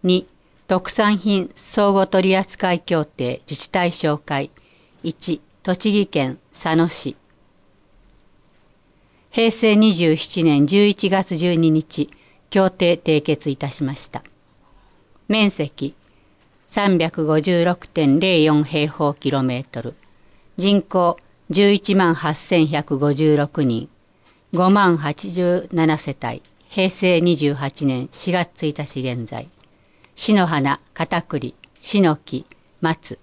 2、特産品相互取扱協定自治体紹介。1、栃木県佐野市。平成27年11月12日、協定締結いたしました。面積 356.04 平方キロメートル。人口11万8156人。5万87世帯。平成28年4月1日現在。市の花、片栗、シノキ、松。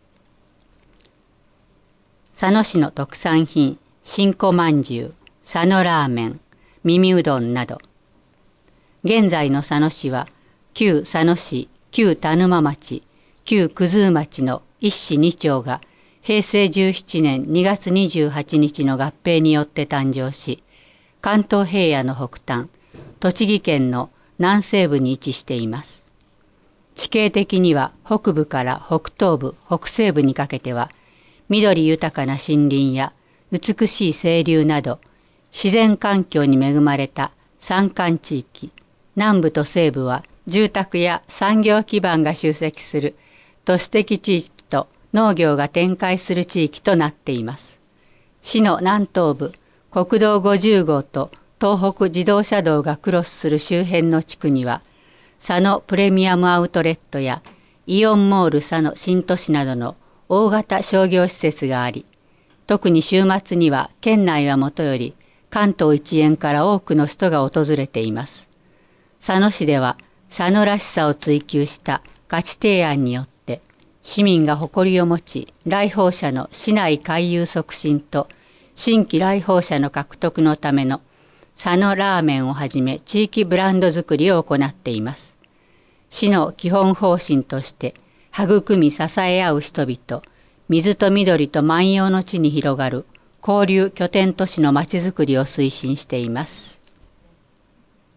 佐野市の特産品、新子まんじゅう、佐野ラーメン、耳うどんなど。現在の佐野市は、旧佐野市、旧田沼町、旧九頭町の一市二町が平成17年2月28日の合併によって誕生し、関東平野の北端、栃木県の南西部に位置しています。地形的には北部から北東部、北西部にかけては、緑豊かな森林や美しい清流など、自然環境に恵まれた山間地域、南部と西部は住宅や産業基盤が集積する都市的地域と農業が展開する地域となっています。市の南東部、国道50号と東北自動車道がクロスする周辺の地区には、佐野プレミアムアウトレットやイオンモール佐野新都市などの大型商業施設があり、特に週末には県内はもとより関東一円から多くの人が訪れています。佐野市では佐野らしさを追求した価値提案によって市民が誇りを持ち、来訪者の市内回遊促進と新規来訪者の獲得のための佐野ラーメンをはじめ地域ブランド作りを行っています。市の基本方針として育み支え合う人々、水と緑と万葉の地に広がる交流拠点都市のまちづくりを推進しています。